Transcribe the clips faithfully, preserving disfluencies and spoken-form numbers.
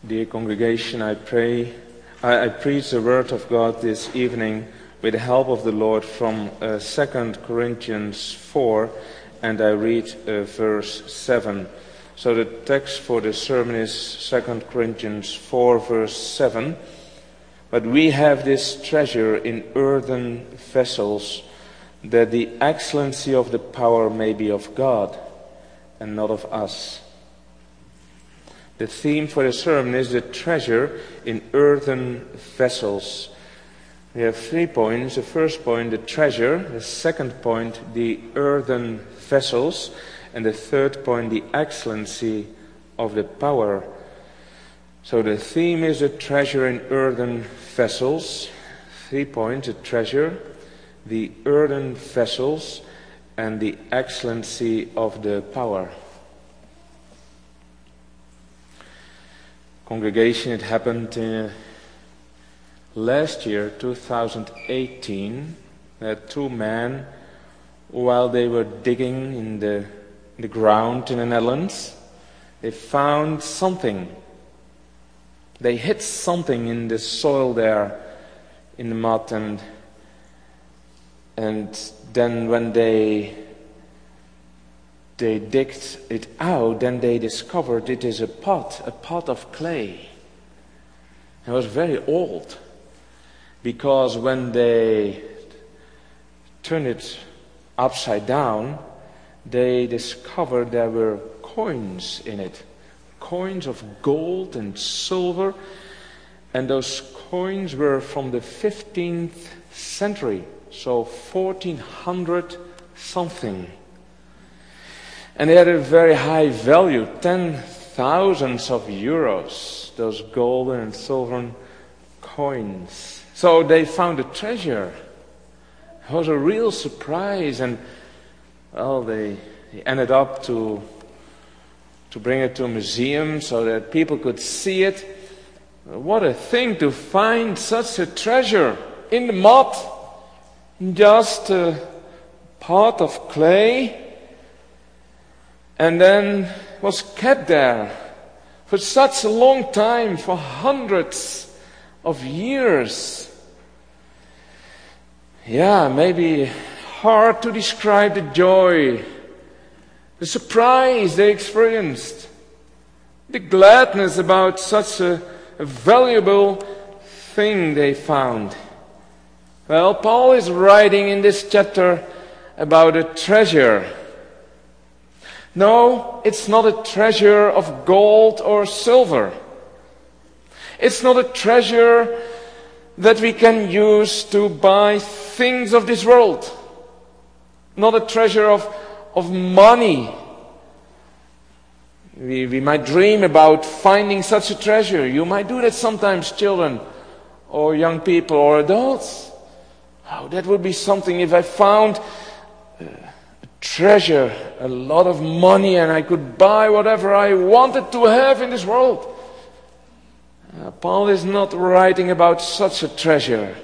Dear congregation, I pray, I, I preach the word of God this evening with the help of the Lord from uh, Second Corinthians four, and I read uh, verse seven. So the text for the sermon is Second Corinthians four, verse seven. But we have this treasure in earthen vessels, that the excellency of the power may be of God and not of us. The theme for the sermon is the treasure in earthen vessels. We have three points. The first point, the treasure. The second point, the earthen vessels. And the third point, the excellency of the power. So the theme is the treasure in earthen vessels. Three points, the treasure, the earthen vessels, and the excellency of the power. Congregation, it happened uh, last year, two thousand eighteen, that two men, while they were digging in the, the ground in the Netherlands, they found something. They hit something in the soil there, in the mud, and and then when they they digged it out, then they discovered it is a pot, a pot of clay. It was very old, because when they turned it upside down, they discovered there were coins in it, coins of gold and silver, and those coins were from the fifteenth century, so fourteen hundred something. And they had a very high value, ten thousands of euros, those golden and silver coins. So they found a treasure. It was a real surprise, and well, they, they ended up to to bring it to a museum so that people could see it. What a thing to find such a treasure in the mud, just a pot of clay. And then was kept there for such a long time, for hundreds of years. Yeah, maybe hard to describe the joy, the surprise they experienced, the gladness about such a, a valuable thing they found. Well, Paul is writing in this chapter about a treasure. No, it's not a treasure of gold or silver. It's not a treasure that we can use to buy things of this world. Not a treasure of, of money. We, we might dream about finding such a treasure. You might do that sometimes, children, or young people, or adults. Oh, that would be something if I found Uh, treasure, a lot of money, and I could buy whatever I wanted to have in this world. Uh, Paul is not writing about such a treasure,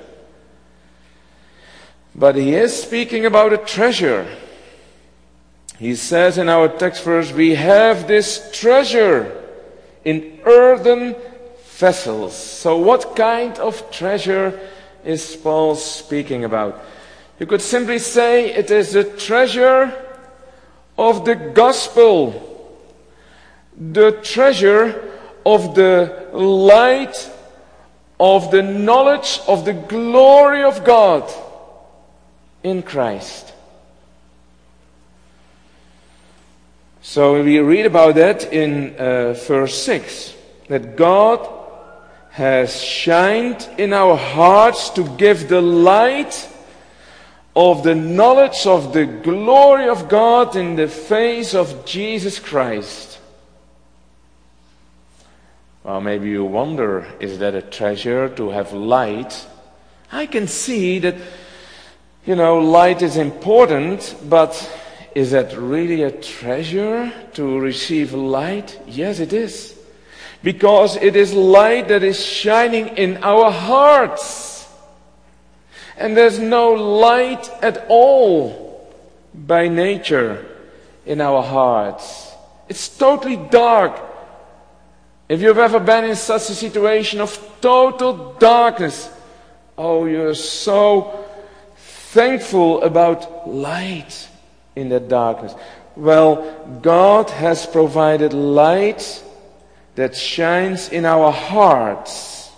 but he is speaking about a treasure. He says in our text verse, we have this treasure in earthen vessels. So what kind of treasure is Paul speaking about? You could simply say it is the treasure of the gospel, the treasure of the light of the knowledge of the glory of God in Christ. So we read about that in uh, verse six, that God has shined in our hearts to give the light of the knowledge of the glory of God in the face of Jesus Christ. Well, maybe you wonder, is that a treasure to have light? I can see that, you know, light is important, but is that really a treasure to receive light? Yes, it is. Because it is light that is shining in our hearts. And there's no light at all by nature in our hearts. It's totally dark. If you've ever been in such a situation of total darkness, oh, you're so thankful about light in that darkness. Well, God has provided light that shines in our hearts.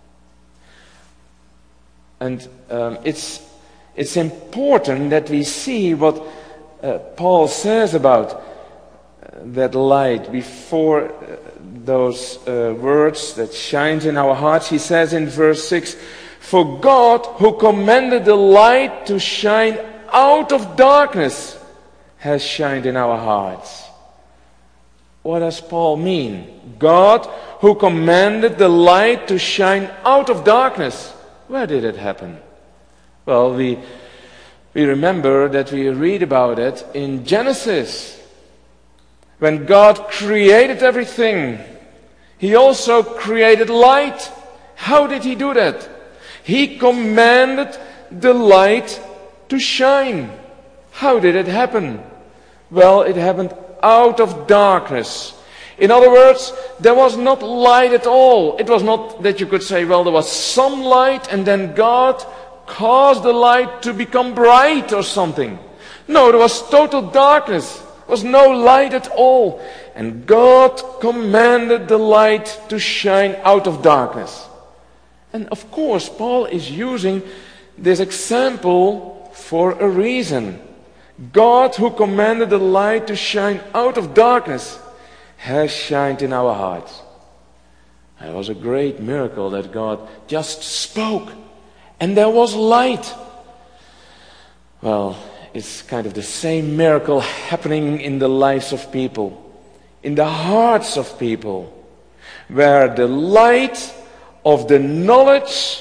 And um, it's, it's important that we see what uh, Paul says about uh, that light before uh, those uh, words that shines in our hearts. He says in verse six, "For God, who commanded the light to shine out of darkness, has shined in our hearts." What does Paul mean? God, who commanded the light to shine out of darkness. Where did it happen? Well, we, we remember that we read about it in Genesis. When God created everything, He also created light. How did He do that? He commanded the light to shine. How did it happen? Well, it happened out of darkness. In other words, there was not light at all. It was not that you could say, well, there was some light and then God caused the light to become bright or something. No, there was total darkness. There was no light at all. And God commanded the light to shine out of darkness. And of course, Paul is using this example for a reason. God, who commanded the light to shine out of darkness, has shined in our hearts. It was a great miracle that God just spoke and there was light. Well, it's kind of the same miracle happening in the lives of people, in the hearts of people, where the light of the knowledge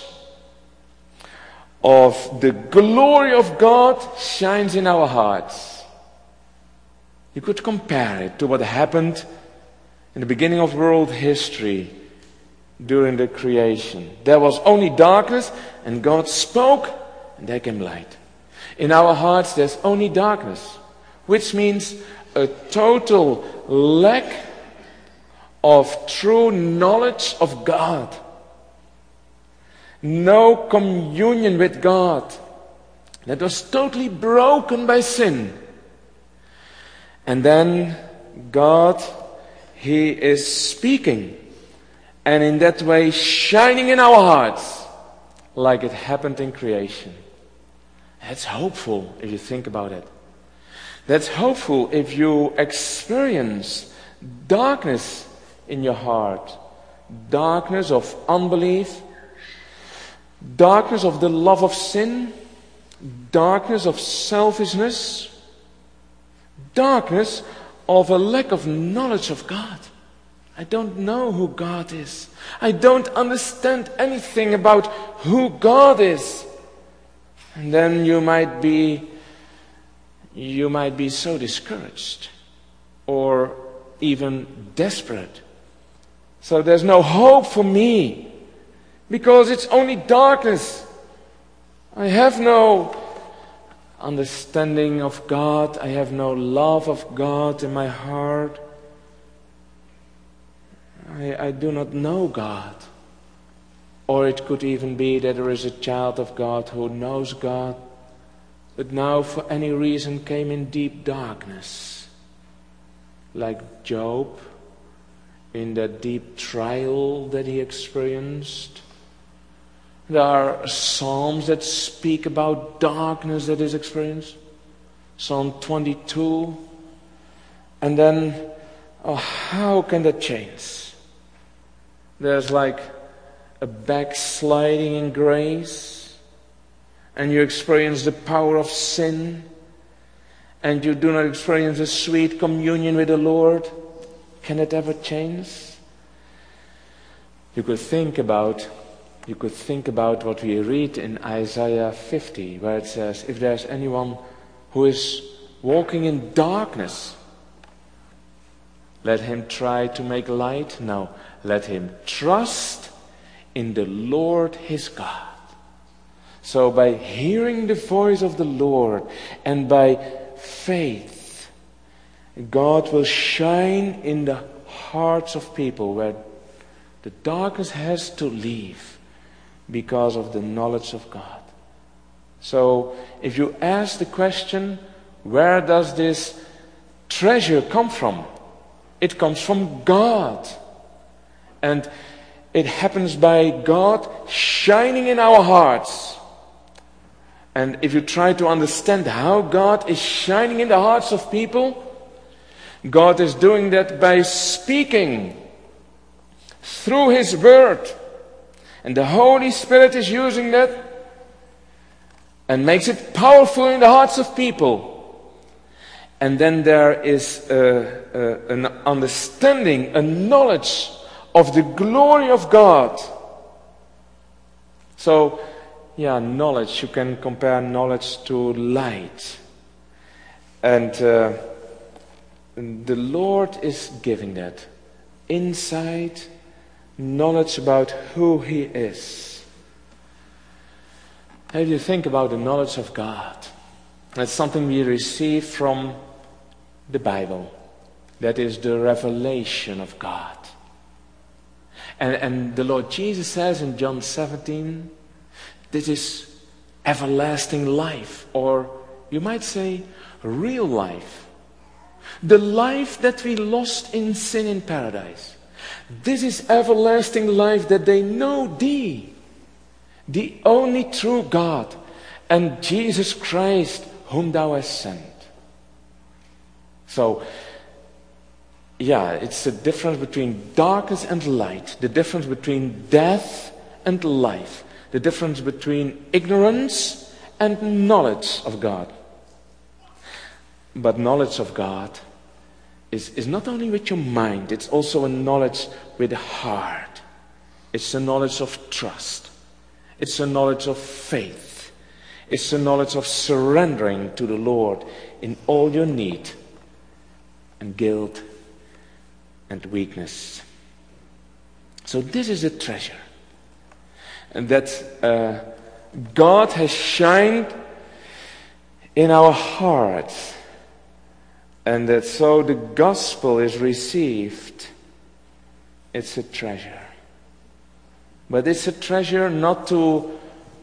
of the glory of God shines in our hearts. You could compare it to what happened in the beginning of world history during the creation. There was only darkness and God spoke and there came light. In our hearts there's only darkness, which means a total lack of true knowledge of God. No communion with God. That was totally broken by sin. And then God, He is speaking. And in that way shining in our hearts like it happened in creation. That's hopeful if you think about it. That's hopeful if you experience darkness in your heart. Darkness of unbelief. Darkness of the love of sin. Darkness of selfishness. Darkness of a lack of knowledge of God. I don't know who God is. I don't understand anything about who God is. And then you might be, you might be so discouraged or even desperate. So there's no hope for me because it's only darkness. I have no understanding of God. I have no love of God in my heart. I, I do not know God. Or it could even be that there is a child of God who knows God, but now for any reason came in deep darkness. Like Job, in that deep trial that he experienced. There are psalms that speak about darkness that is experienced. Psalm twenty-two. And then, oh, how can that change? There's like a backsliding in grace, and you experience the power of sin, and you do not experience a sweet communion with the Lord. Can it ever change? You could think about you could think about what we read in Isaiah fifty, where it says, if there's anyone who is walking in darkness, let him try to make light. No, let him trust in the Lord his God. So by hearing the voice of the Lord and by faith, God will shine in the hearts of people where The darkness has to leave because of the knowledge of God. So if you ask the question, where does this treasure come from? It comes from God. And it happens by God shining in our hearts. And if you try to understand how God is shining in the hearts of people, God is doing that by speaking through His Word. And the Holy Spirit is using that and makes it powerful in the hearts of people. And then there is a, a, an understanding, a knowledge of the glory of God. So, yeah, knowledge, you can compare knowledge to light. And uh, the Lord is giving that insight, knowledge about who He is. How do you think about the knowledge of God? That's something we receive from the Bible. That is the revelation of God. And, and the Lord Jesus says in John seventeen, this is everlasting life, or you might say real life. The life that we lost in sin in paradise. This is everlasting life, that they know Thee, the only true God, and Jesus Christ, whom Thou hast sent. So, yeah, it's the difference between darkness and light, the difference between death and life, the difference between ignorance and knowledge of God. But knowledge of God is, is not only with your mind, it's also a knowledge with the heart. It's a knowledge of trust. It's a knowledge of faith. It's a knowledge of surrendering to the Lord in all your need and guilt and weakness. So this is a treasure. And that uh, God has shined in our hearts. And that so the gospel is received. It's a treasure. But it's a treasure not to,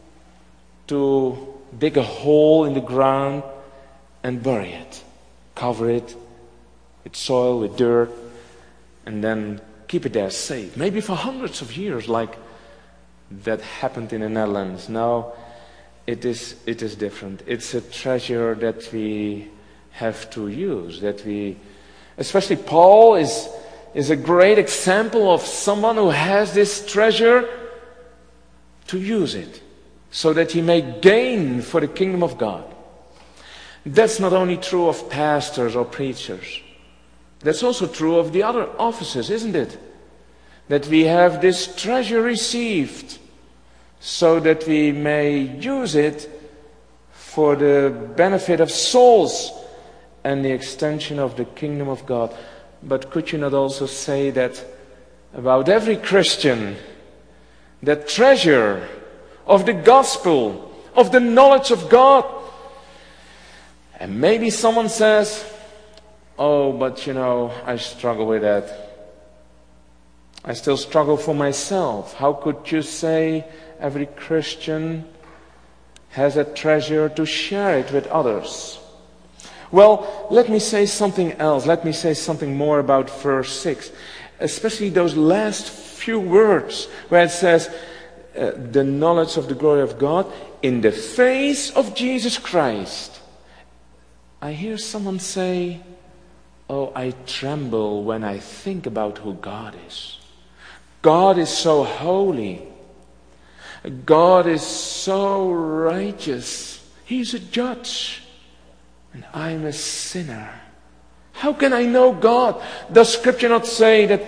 to dig a hole in the ground and bury it. Cover it with soil, with dirt, and then keep it there safe. Maybe for hundreds of years, like that happened in the Netherlands. No, it is, it is different. It's a treasure that we have to use. That we, especially Paul is, is a great example of someone who has this treasure to use it, so that he may gain for the kingdom of God. That's not only true of pastors or preachers. That's also true of the other offices, isn't it? That we have this treasure received so that we may use it for the benefit of souls and the extension of the kingdom of God. But could you not also say that about every Christian, that treasure of the gospel, of the knowledge of God? And maybe someone says, oh, but you know, I struggle with that. I still struggle for myself. How could you say every Christian has a treasure to share it with others? Well, let me say something else. Let me say something more about verse six. Especially those last few words where it says, uh, the knowledge of the glory of God in the face of Jesus Christ. I hear someone say, oh, I tremble when I think about who God is. God is so holy. God is so righteous. He's a judge. And I'm a sinner. How can I know God? Does Scripture not say that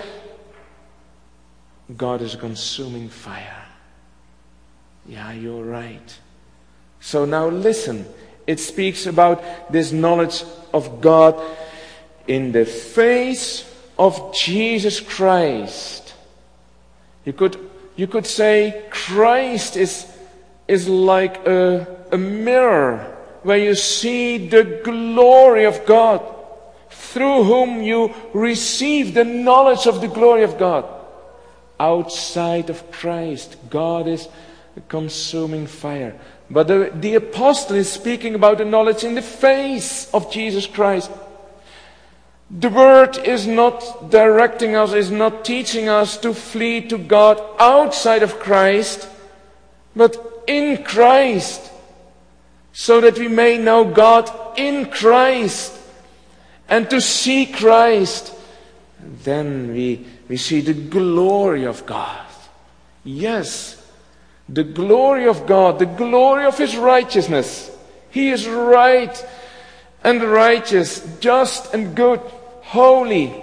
God is a consuming fire? Yeah, you're right. So now listen. It speaks about this knowledge of God in the face of Jesus Christ. You could, you could say Christ is, is like a, a mirror where you see the glory of God, through whom you receive the knowledge of the glory of God. Outside of Christ, God is a consuming fire. But the, the apostle is speaking about the knowledge in the face of Jesus Christ. The word is not directing us, is not teaching us to flee to God outside of Christ, but in Christ, so that we may know God in Christ and to see Christ. Then we, we see the glory of God. Yes, the glory of God, the glory of His righteousness. He is right and righteous, just and good, holy.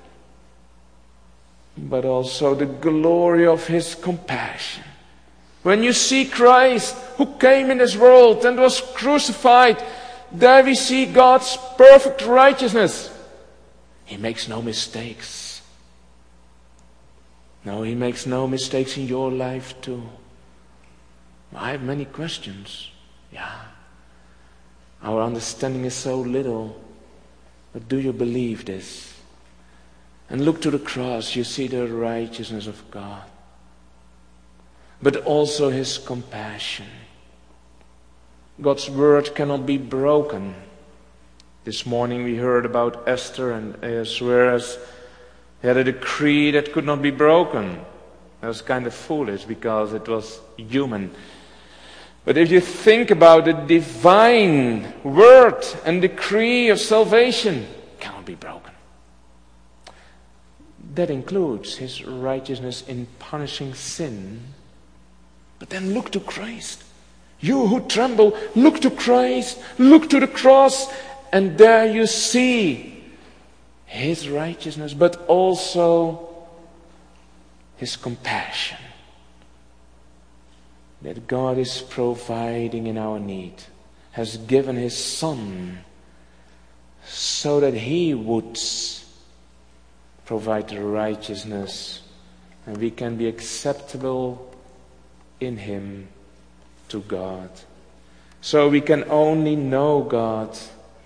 But also the glory of His compassion. When you see Christ, who came in this world and was crucified, there we see God's perfect righteousness. He makes no mistakes. No, He makes no mistakes in your life too. I have many questions. Yeah. Our understanding is so little. But do you believe this? And look to the cross, you see the righteousness of God. But also His compassion. God's word cannot be broken. This morning we heard about Esther and Ahasuerus. They had a decree that could not be broken. That was kind of foolish because it was human. But if you think about the divine word and decree of salvation, it cannot be broken. That includes His righteousness in punishing sin. But then look to Christ. You who tremble, look to Christ, look to the cross, and there you see His righteousness, but also His compassion. That God is providing in our need, has given His Son so that He would provide the righteousness and we can be acceptable in Him to God. So we can only know God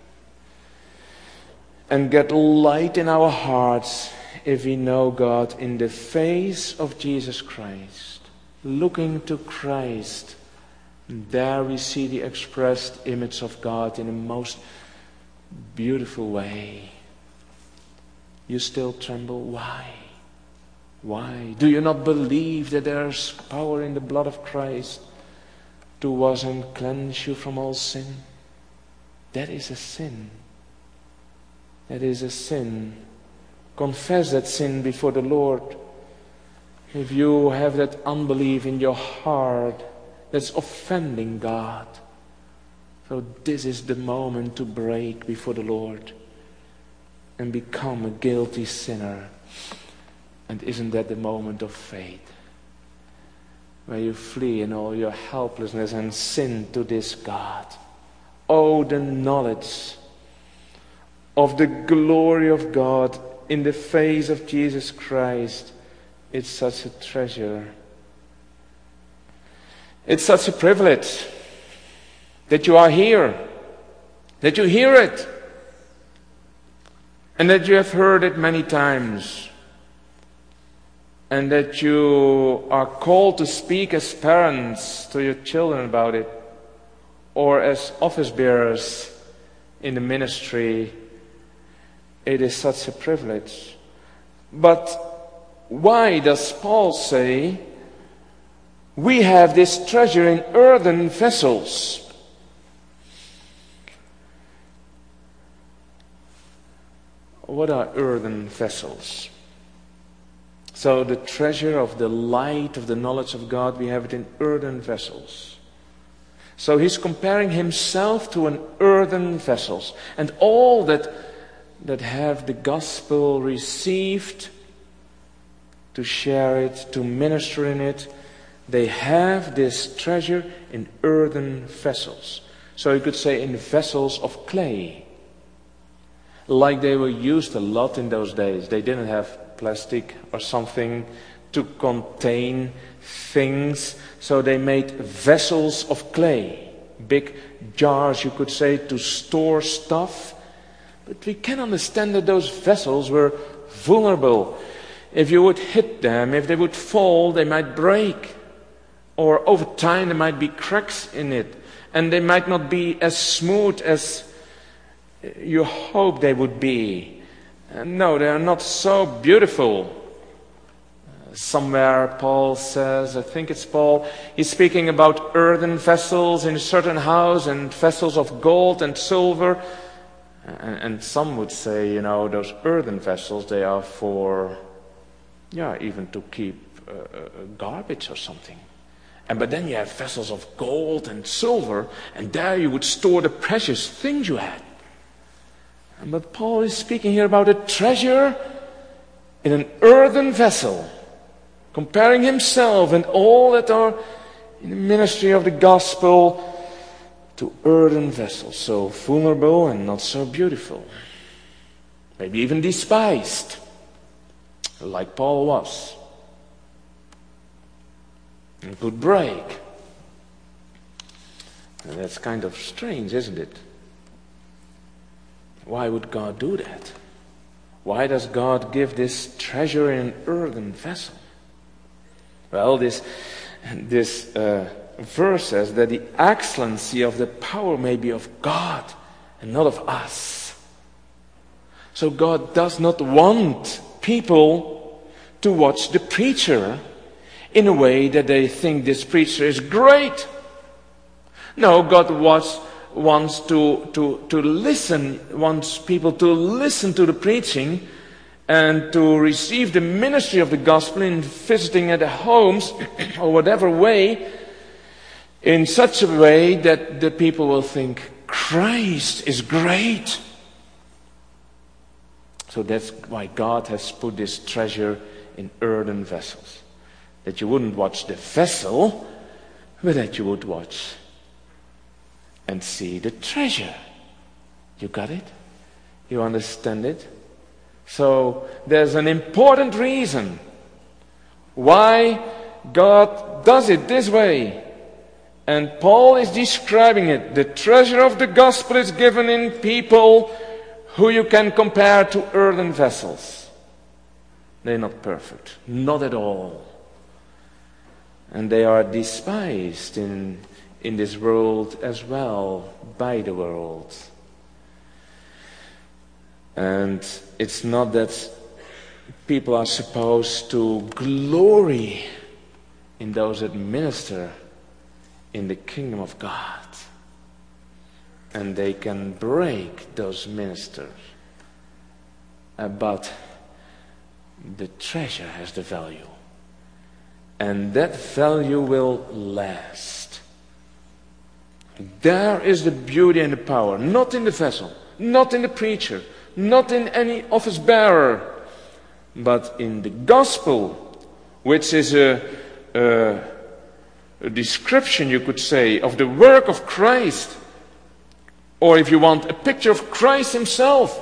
and get light in our hearts if we know God in the face of Jesus Christ. Looking to Christ, there we see the expressed image of God in a most beautiful way. You still tremble? Why? Why? Do you not believe that there is power in the blood of Christ to wash and cleanse you from all sin? That is a sin. That is a sin. Confess that sin before the Lord. If you have that unbelief in your heart, that's offending God. So this is the moment to break before the Lord and become a guilty sinner. And isn't that the moment of faith? Where you flee in all your helplessness and sin to this God. Oh, the knowledge of the glory of God in the face of Jesus Christ. It's such a treasure. It's such a privilege that you are here, that you hear it, and that you have heard it many times, and that you are called to speak as parents to your children about it, or as office bearers in the ministry. It is such a privilege. But why does Paul say, we have this treasure in earthen vessels? What are earthen vessels? So the treasure of the light of the knowledge of God, we have it in earthen vessels. So he's comparing himself to an earthen vessels. And all that, that have the gospel received, to share it, to minister in it, they have this treasure in earthen vessels. So you could say in vessels of clay. Like they were used a lot in those days. They didn't have plastic or something to contain things. So they made vessels of clay. Big jars, you could say, to store stuff. But we can understand that those vessels were vulnerable. if you would hit them, if they would fall, they might break. Or over time there might be cracks in it. And they might not be as smooth as you hope they would be. And no, they are not so beautiful. Somewhere Paul says, I think it's Paul, he's speaking about earthen vessels in a certain house and vessels of gold and silver. And, and some would say, you know, those earthen vessels, they are for, yeah, even to keep uh, uh, garbage or something. And but then you have vessels of gold and silver, and there you would store the precious things you had. But Paul is speaking here about a treasure in an earthen vessel, comparing himself and all that are in the ministry of the gospel to earthen vessels, so vulnerable and not so beautiful. Maybe even despised, like Paul was. And could break. And that's kind of strange, isn't it? Why would God do that? Why does God give this treasure in an earthen vessel? Well, this, this uh, verse says that the excellency of the power may be of God and not of us. So God does not want people to watch the preacher in a way that they think this preacher is great. No, God wants, wants to, to, to listen, wants people to listen to the preaching and to receive the ministry of the gospel in visiting at the homes or whatever way, in such a way that the people will think, Christ is great. So that's why God has put this treasure in earthen vessels. That you wouldn't watch the vessel, but that you would watch and see the treasure. You got it? You understand it? So there's an important reason why God does it this way. And Paul is describing it. The treasure of the gospel is given in people who you can compare to earthen vessels. They're not perfect. Not at all. And they are despised in, in this world as well, by the world. And it's not that people are supposed to glory in those that minister in the kingdom of God. And they can break those ministers. Uh, but the treasure has the value. And that value will last. There is the beauty and the power. Not in the vessel, not in the preacher, not in any office bearer, but in the gospel, which is a, a, a description, you could say, of the work of Christ. Or if you want, a picture of Christ himself.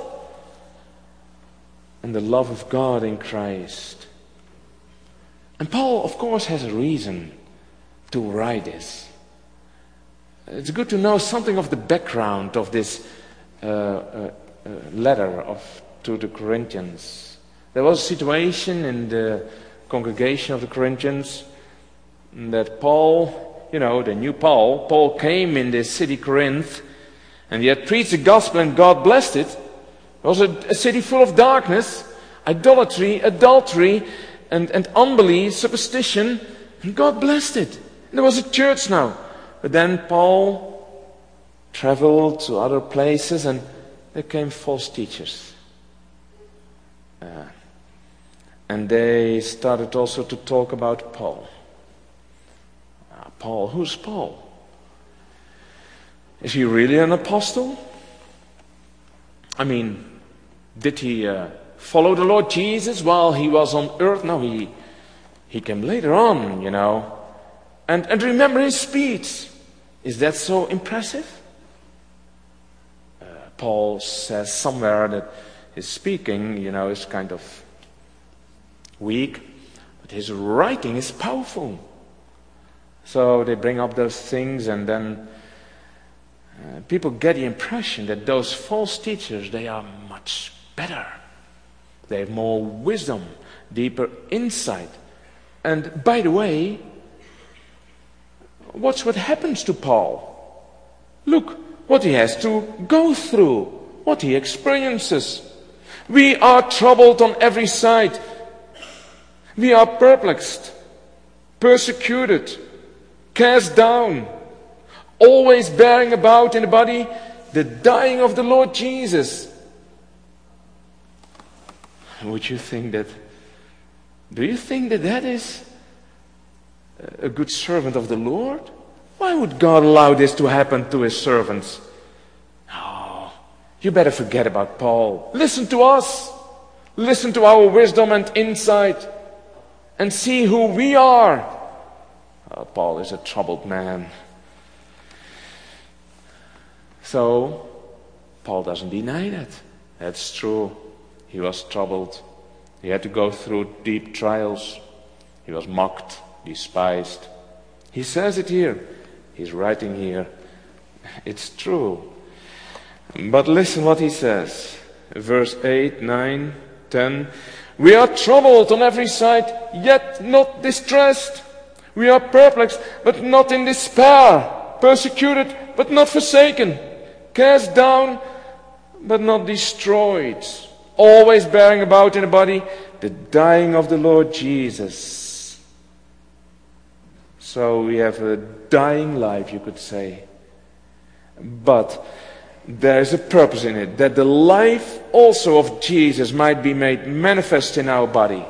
And the love of God in Christ. And Paul, of course, has a reason to write this. It's good to know something of the background of this uh, uh, uh, letter of, to the Corinthians. There was a situation in the congregation of the Corinthians that Paul, you know, they knew Paul. Paul came in the city Corinth and he had preached the gospel and God blessed it. It was a, a city full of darkness, idolatry, adultery, And, and unbelief, superstition, and God blessed it. And there was a church now. But then Paul traveled to other places and there came false teachers. Uh, and they started also to talk about Paul. Uh, Paul, who's Paul? Is he really an apostle? I mean, did he... Uh, follow the Lord Jesus while he was on earth? No, he he came later on, you know. And and remember his speech. Is that so impressive? Uh, Paul says somewhere that his speaking, you know, is kind of weak, but his writing is powerful. So they bring up those things and then uh, people get the impression that those false teachers, they are much better. They have more wisdom, deeper insight. And by the way, watch what happens to Paul. Look what he has to go through, what he experiences. We are troubled on every side. We are perplexed, persecuted, cast down, always bearing about in the body the dying of the Lord Jesus. Would you think that, do you think that that is a good servant of the Lord? Why would God allow this to happen to his servants? No, you better forget about Paul. Listen to us. Listen to our wisdom and insight. And see who we are. Oh, Paul is a troubled man. So, Paul doesn't deny that. That's true. He was troubled. He had to go through deep trials. He was mocked, despised. He says it here. He's writing here. It's true. But listen what he says. Verse eight, nine, ten. We are troubled on every side, yet not distressed. We are perplexed, but not in despair. Persecuted, but not forsaken. Cast down, but not destroyed. Always bearing about in the body the dying of the Lord Jesus. So we have a dying life, you could say. But there is a purpose in it, that the life also of Jesus might be made manifest in our body.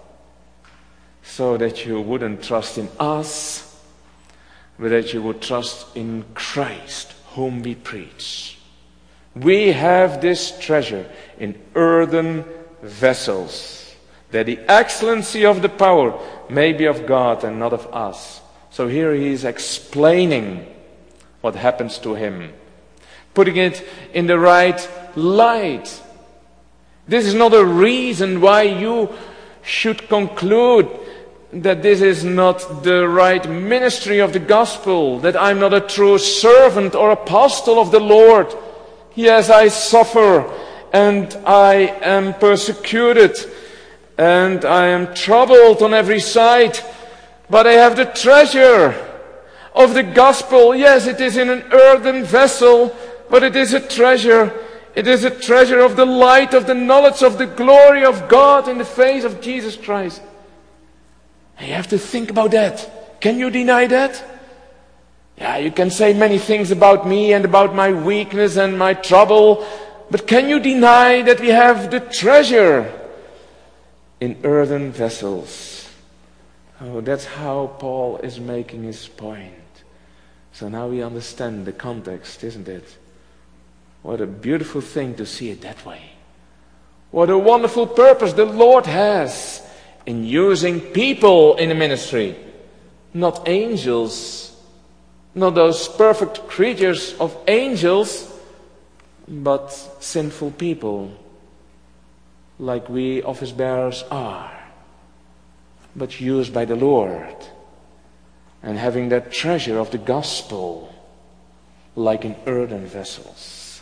So that you wouldn't trust in us, but that you would trust in Christ, whom we preach. We have this treasure in earthen vessels, that the excellency of the power may be of God and not of us. So here he is explaining what happens to him, putting it in the right light. This is not a reason why you should conclude that this is not the right ministry of the gospel, that I'm not a true servant or apostle of the Lord. Yes, I suffer and I am persecuted and I am troubled on every side, but I have the treasure of the gospel. Yes, it is in an earthen vessel, but it is a treasure. It is a treasure of the light of the knowledge of the glory of God in the face of Jesus Christ. And you have to think about that. Can you deny that? Yeah, you can say many things about me and about my weakness and my trouble, but can you deny that we have the treasure in earthen vessels? Oh, that's how Paul is making his point. So now we understand the context, isn't it? What a beautiful thing to see it that way. What a wonderful purpose the Lord has in using people in the ministry. Not angels, not those perfect creatures of angels, but sinful people, like we office bearers are, but used by the Lord, and having that treasure of the gospel like in earthen vessels.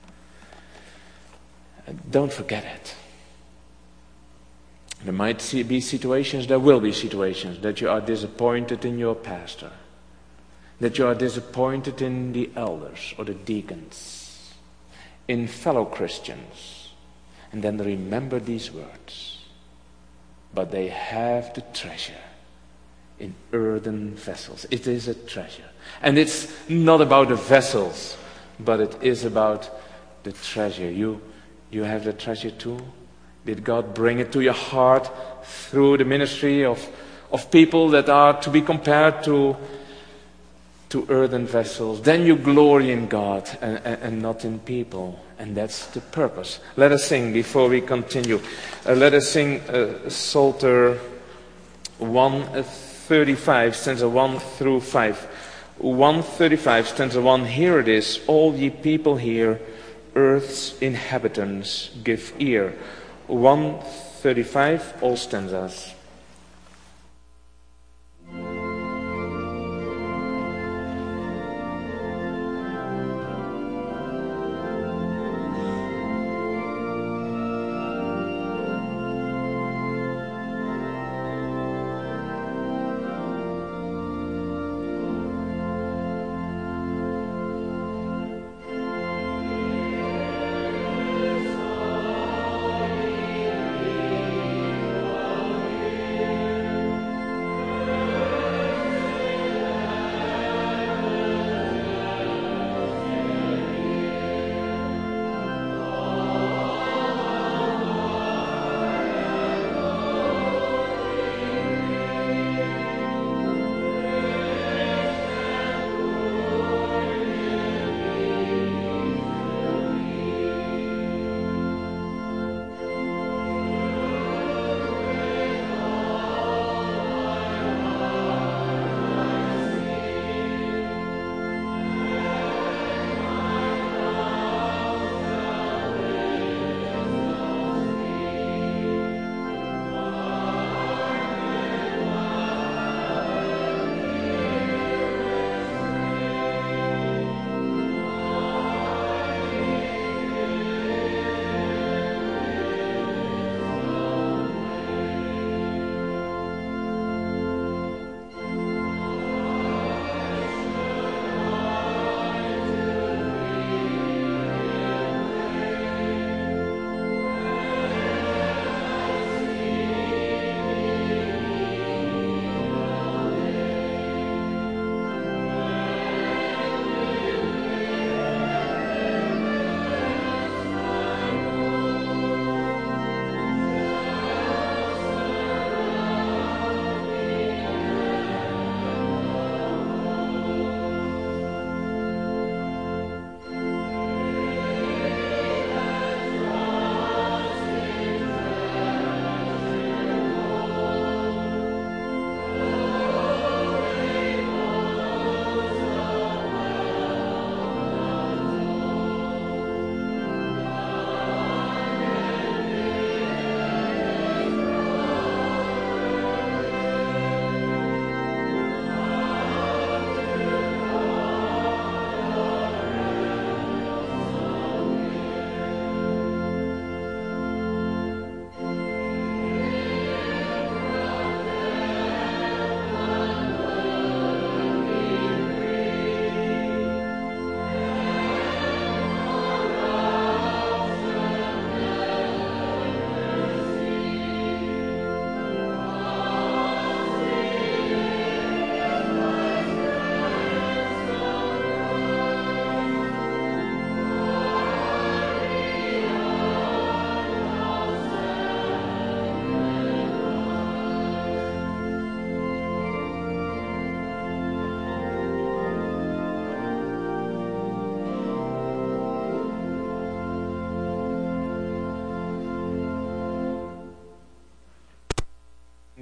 Don't forget it. There might be situations, there will be situations, that you are disappointed in your pastor, that you are disappointed in the elders or the deacons, in fellow Christians. And then remember these words. But they have the treasure in earthen vessels. It is a treasure. And it's not about the vessels, but it is about the treasure. You, you have the treasure too? Did God bring it to your heart through the ministry of, of people that are to be compared to, to earthen vessels? Then you glory in God and, and, and not in people. And that's the purpose. Let us sing before we continue. Uh, let us sing uh, Psalter one thirty-five, stanza one through five. one thirty-five, stanza one. Hear it is, all ye people here, earth's inhabitants, give ear. one thirty-five, all stanzas.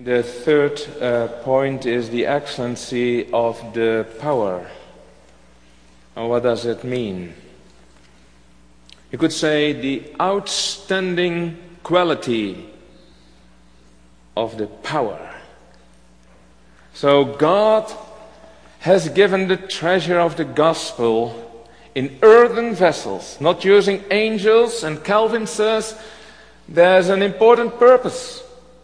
The third uh, point is the excellency of the power. And what does it mean? You could say the outstanding quality of the power. So God has given the treasure of the gospel in earthen vessels, not using angels, and Calvin says there's an important purpose.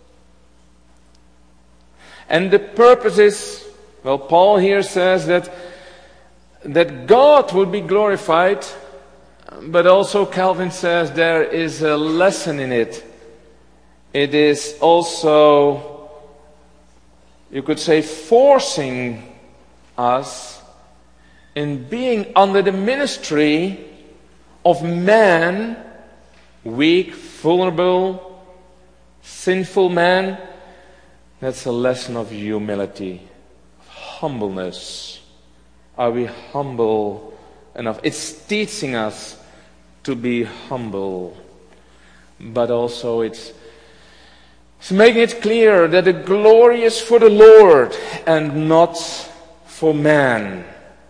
And the purpose is, well, Paul here says that that God would be glorified, but also Calvin says there is a lesson in it. It is also, you could say, forcing us in being under the ministry of man, weak, vulnerable, sinful man. That's a lesson of humility, of humbleness. Are we humble enough? It's teaching us to be humble, but also it's, it's making it clear that the glory is for the Lord and not for man.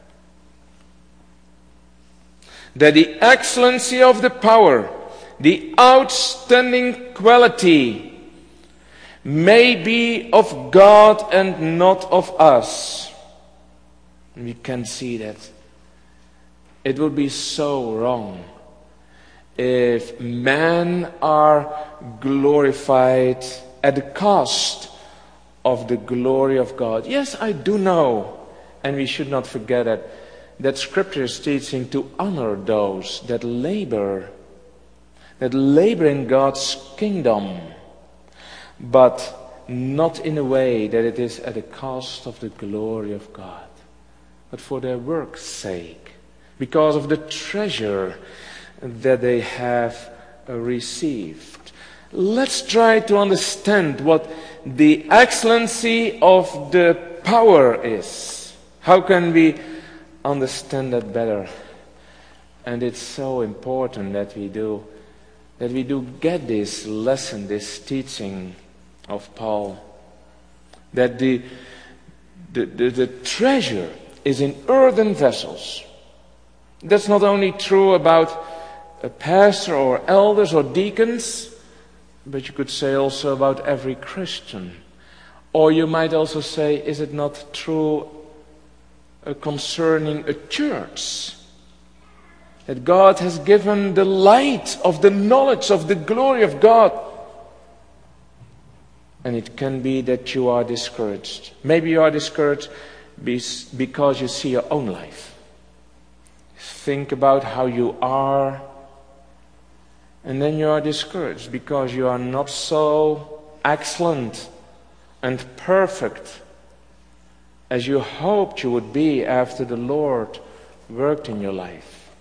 That the excellency of the power, the outstanding quality, may be of God and not of us. We can see that it would be so wrong if men are glorified at the cost of the glory of God. Yes, I do know, and we should not forget that, that Scripture is teaching to honor those that labor, that labor in God's kingdom, but not in a way that it is at the cost of the glory of God, but for their work's sake, because of the treasure that they have received. Let's try to understand what the excellency of the power is. How can we understand that better? And it's so important that we do, that we do get this lesson, this teaching of Paul, that the, the, the, the treasure is in earthen vessels. That's not only true about a pastor or elders or deacons, but you could say also about every Christian. Or you might also say, is it not true uh, concerning a church? That God has given the light of the knowledge of the glory of God. And it can be that you are discouraged. Maybe you are discouraged because you see your own life. Think about how you are, and then you are discouraged because you are not so excellent and perfect as you hoped you would be after the Lord worked in your life.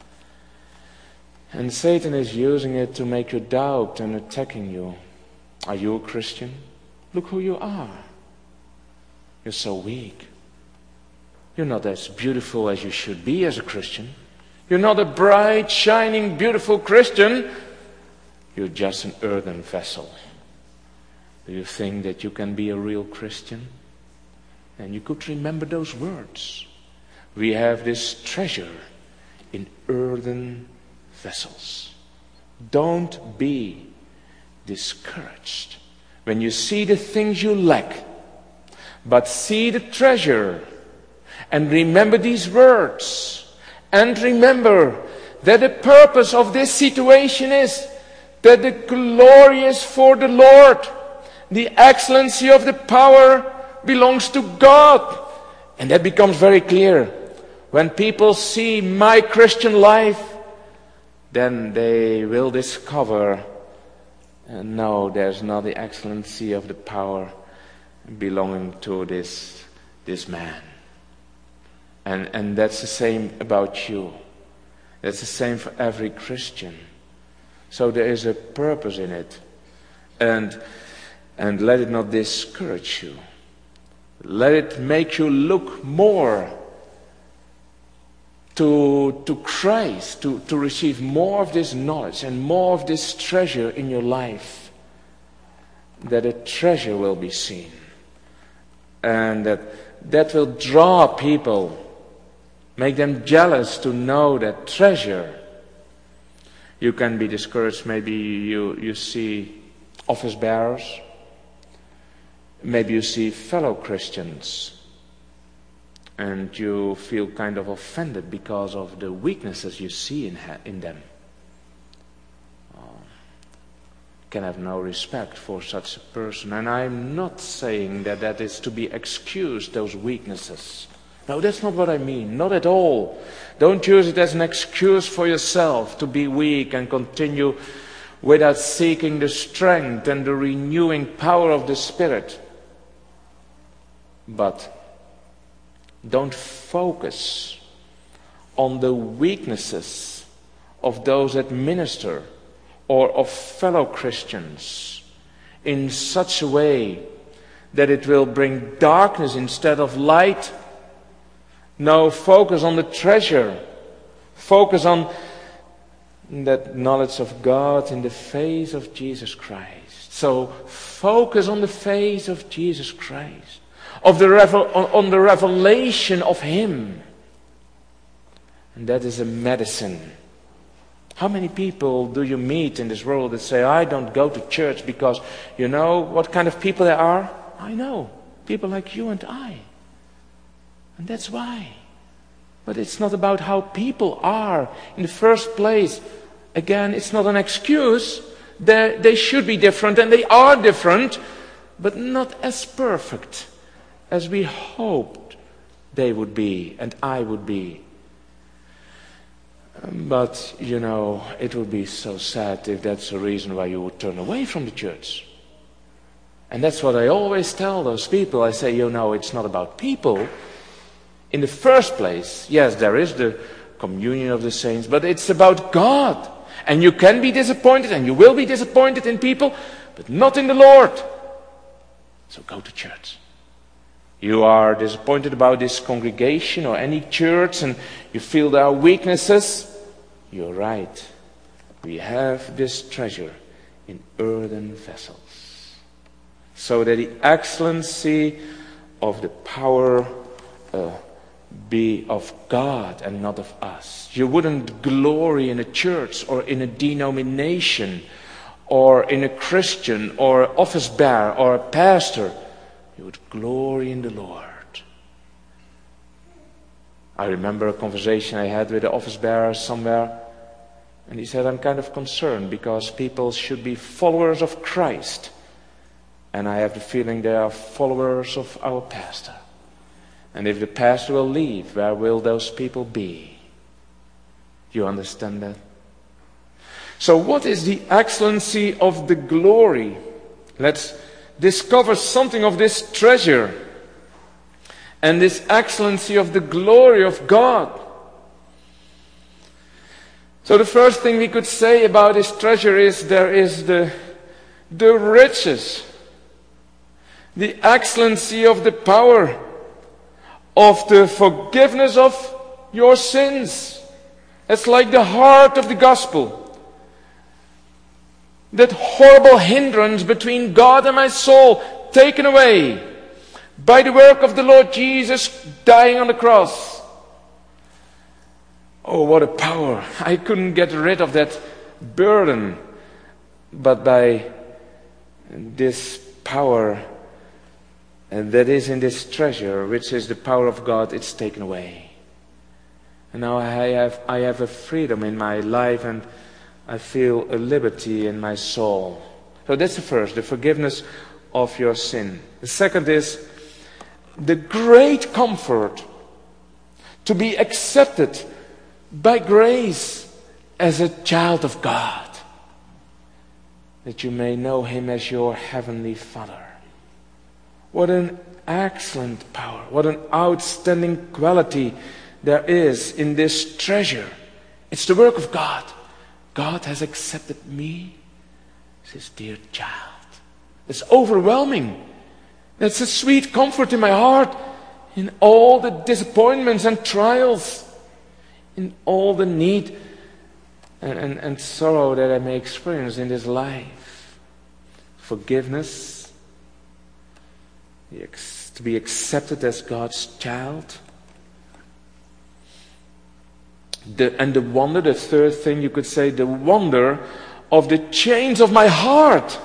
And Satan is using it to make you doubt and attacking you. Are you a Christian? Look who you are. You're so weak. You're not as beautiful as you should be as a Christian. You're not a bright, shining, beautiful Christian. You're just an earthen vessel. Do you think that you can be a real Christian? And you could remember those words. We have this treasure in earthen vessels. Don't be discouraged when you see the things you lack, but see the treasure and remember these words, and remember that the purpose of this situation is that the glory is for the Lord. The excellency of the power belongs to God. And that becomes very clear when people see my Christian life. Then they will discover, uh, no, there's not the excellency of the power belonging to this, this man. And, and that's the same about you. That's the same for every Christian. So there is a purpose in it. And, and let it not discourage you. Let it make you look more to, to Christ, to, to receive more of this knowledge and more of this treasure in your life. that a treasure will be seen. And that that will draw people, make them jealous to know that treasure. You can be discouraged. Maybe you, you see office bearers. Maybe you see fellow Christians. And you feel kind of offended because of the weaknesses you see in, in them. Can have no respect for such a person. And I'm not saying that that is to be excused, those weaknesses. No, that's not what I mean. Not at all. Don't use it as an excuse for yourself to be weak and continue without seeking the strength and the renewing power of the Spirit. But don't focus on the weaknesses of those that minister or of fellow Christians in such a way that it will bring darkness instead of light. No, focus on the treasure. Focus on that knowledge of God in the face of Jesus Christ. So focus on the face of Jesus Christ, of the revel- on, on the revelation of Him. And that is a medicine. How many people do you meet in this world that say, I don't go to church because, you know what kind of people there are? I know. People like you and I. And that's why. But it's not about how people are in the first place. Again, it's not an excuse. They're, they should be different, and they are different, but not as perfect as we hoped they would be and I would be. But, you know, it would be so sad if that's the reason why you would turn away from the church. And that's what I always tell those people. I say, you know, it's not about people. In the first place, yes, there is the communion of the saints, but it's about God. And you can be disappointed, and you will be disappointed in people, but not in the Lord. So go to church. You are disappointed about this congregation or any church, and you feel there are weaknesses. You're right. We have this treasure in earthen vessels, so that the excellency of the power uh, be of God and not of us. You wouldn't glory in a church or in a denomination or in a Christian or office bearer or a pastor. You would glory in the Lord. I remember a conversation I had with an office bearer somewhere, and he said, I'm kind of concerned because people should be followers of Christ, and I have the feeling they are followers of our pastor. And if the pastor will leave, where will those people be? Do you understand that? So what is the excellency of the glory? Let's discover something of this treasure and this excellency of the glory of God. So the first thing we could say about this treasure is there is the, the riches, the excellency of the power of the forgiveness of your sins. It's like the heart of the gospel. That horrible hindrance between God and my soul taken away by the work of the Lord Jesus dying on the cross. Oh, what a power. I couldn't get rid of that burden. But by this power and that is in this treasure, which is the power of God, it's taken away. And now I have, I have a freedom in my life, and I feel a liberty in my soul. So that's the first, the forgiveness of your sin. The second is the great comfort to be accepted by grace as a child of God, that you may know Him as your heavenly Father. What an excellent power, what an outstanding quality there is in this treasure. It's the work of God. God has accepted me as His dear child. It's overwhelming. That's a sweet comfort in my heart in all the disappointments and trials, in all the need and, and, and sorrow that I may experience in this life. forgiveness, to be accepted as God's child. The, and the wonder, the third thing you could say, the wonder of the change of my heart,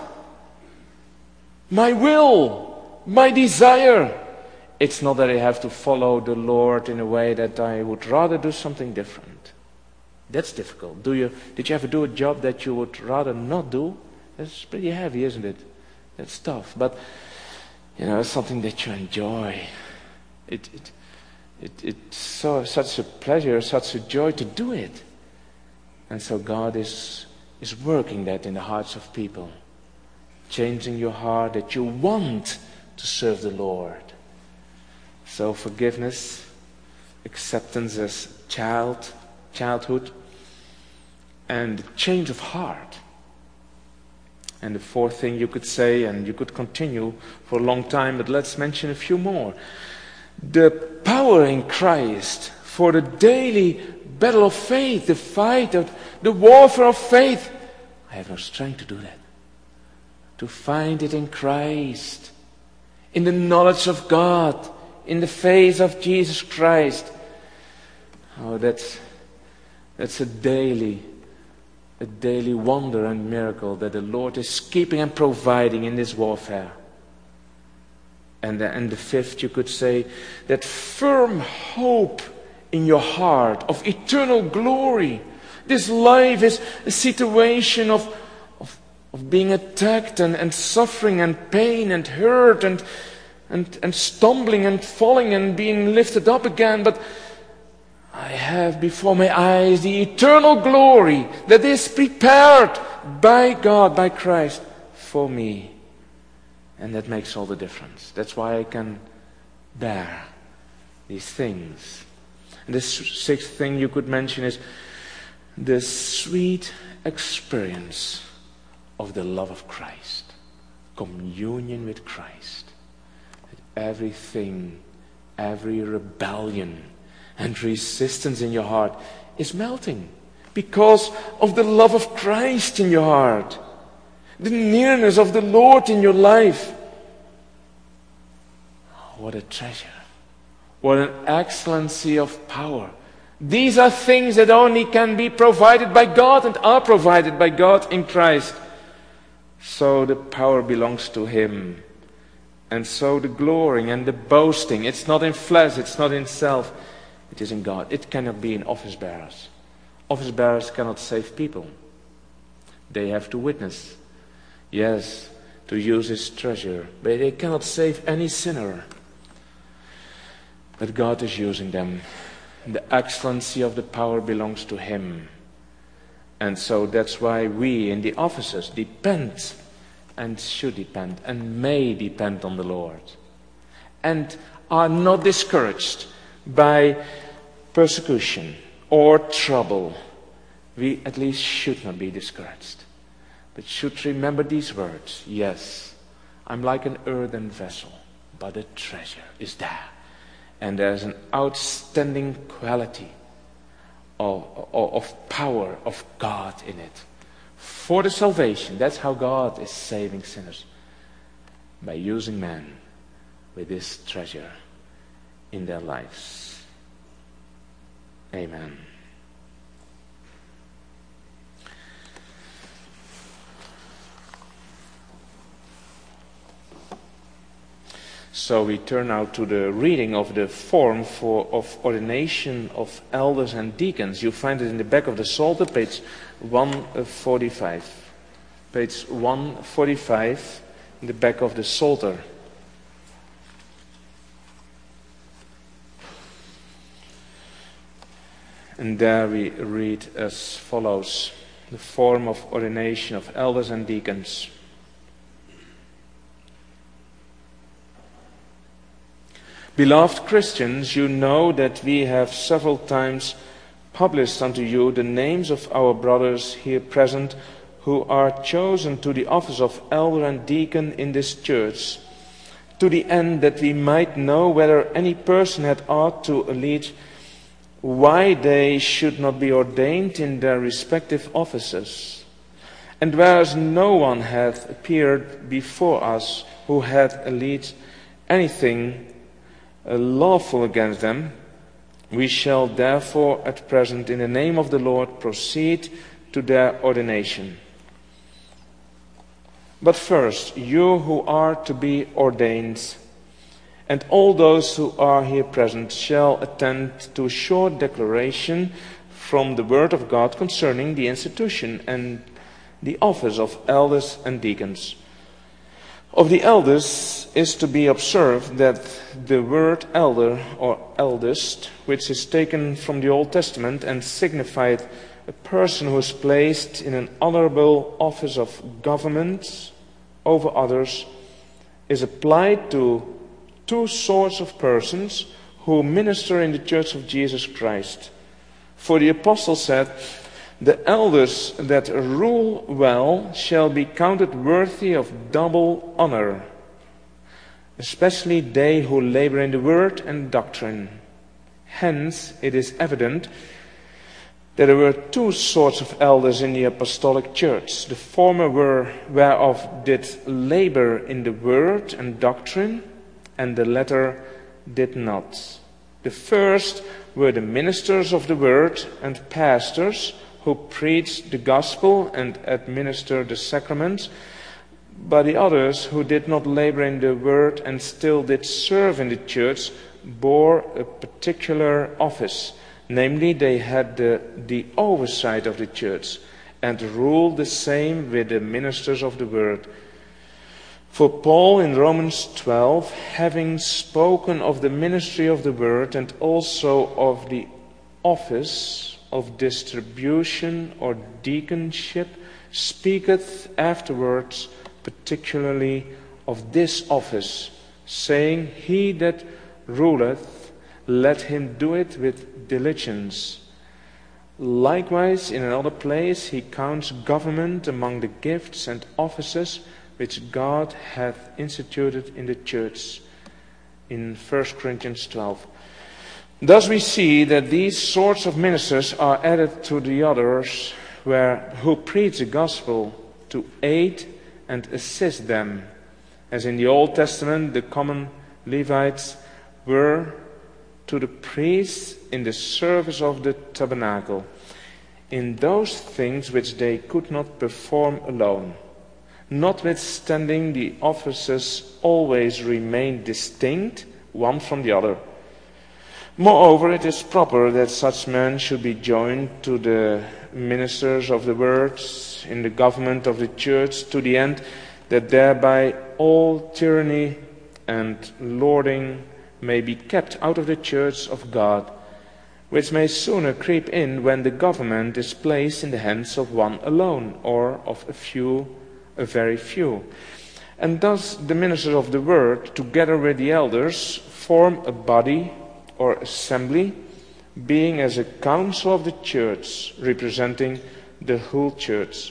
my will, my desire. It's not that I have to follow the Lord in a way that I would rather do something different. That's difficult. Do you? Did you ever do a job that you would rather not do? That's pretty heavy, isn't it? That's tough. But, you know, it's something that you enjoy. It, it, it, it's so, such a pleasure, such a joy to do it. And so God is, is working that in the hearts of people. Changing your heart that you want to serve the Lord. So forgiveness, acceptance as child, childhood, and change of heart. And the fourth thing you could say, and you could continue for a long time, but let's mention a few more. The power in Christ for the daily battle of faith, the fight, of, the warfare of faith. I have no strength to do that. To find it in Christ, in the knowledge of God, in the face of Jesus Christ. Oh, that's, that's a daily A daily wonder and miracle that the Lord is keeping and providing in this warfare. And the, and the fifth, you could say, that firm hope in your heart of eternal glory. This life is a situation of, of, of being attacked and, and suffering and pain and hurt and, and, and stumbling and falling and being lifted up again. But I have before my eyes the eternal glory that is prepared by God, by Christ, for me. And that makes all the difference. That's why I can bear these things. And the sixth thing you could mention is the sweet experience of the love of Christ. Communion with Christ. That everything, every rebellion and resistance in your heart is melting because of the love of Christ in your heart, the nearness of the Lord in your life. What a treasure. What an excellency of power. These are things that only can be provided by God and are provided by God in Christ. So the power belongs to Him. And so the glorying and the boasting, it's not in flesh, it's not in self. It is in God. It cannot be in office bearers. Office bearers cannot save people. They have to witness. Yes, to use His treasure. But they cannot save any sinner. But God is using them. The excellency of the power belongs to Him. And so that's why we in the offices depend and should depend and may depend on the Lord. And are not discouraged by persecution or trouble. We at least should not be discouraged, but should remember these words. Yes, I'm like an earthen vessel, but a treasure is there. And there's an outstanding quality of, of, of power of God in it. For the salvation, that's how God is saving sinners. By using man with this treasure in their lives. Amen. So we turn now to the reading of the form for of ordination of elders and deacons. You find it in the back of the Psalter, page one forty-five. Page one forty-five, in the back of the Psalter. And there we read as follows, the form of ordination of elders and deacons. Beloved Christians, you know that we have several times published unto you the names of our brothers here present who are chosen to the office of elder and deacon in this church, to the end that we might know whether any person had ought to allege why they should not be ordained in their respective offices. And whereas no one hath appeared before us who hath alleged anything uh, lawful against them, we shall therefore at present in the name of the Lord proceed to their ordination. But first, you who are to be ordained, and all those who are here present shall attend to a short declaration from the Word of God concerning the institution and the office of elders and deacons. Of the elders is to be observed that the word elder or eldest, which is taken from the Old Testament and signified a person who is placed in an honorable office of government over others, is applied to two sorts of persons who minister in the Church of Jesus Christ. For the apostle said, "The elders that rule well shall be counted worthy of double honor, especially they who labor in the word and doctrine." Hence it is evident that there were two sorts of elders in the apostolic church. The former were whereof did labor in the word and doctrine, and the latter did not. The first were the ministers of the word and pastors, who preached the gospel and administered the sacraments, but the others who did not labor in the word and still did serve in the church bore a particular office. Namely, they had the, the oversight of the church and ruled the same with the ministers of the word. For Paul in Romans twelve, having spoken of the ministry of the word and also of the office of distribution or deaconship, speaketh afterwards particularly of this office, saying, "He that ruleth, let him do it with diligence." Likewise, in another place, he counts government among the gifts and offices which God hath instituted in the church, in First Corinthians twelve. Thus we see that these sorts of ministers are added to the others where, who preach the gospel to aid and assist them. As in the Old Testament, the common Levites were to the priests in the service of the tabernacle, in those things which they could not perform alone. Notwithstanding, the offices always remain distinct one from the other. Moreover, it is proper that such men should be joined to the ministers of the word in the government of the church, to the end that thereby all tyranny and lording may be kept out of the church of God, which may sooner creep in when the government is placed in the hands of one alone, or of a few, a very few. And thus the ministers of the word, together with the elders, form a body or assembly, being as a council of the church, representing the whole church,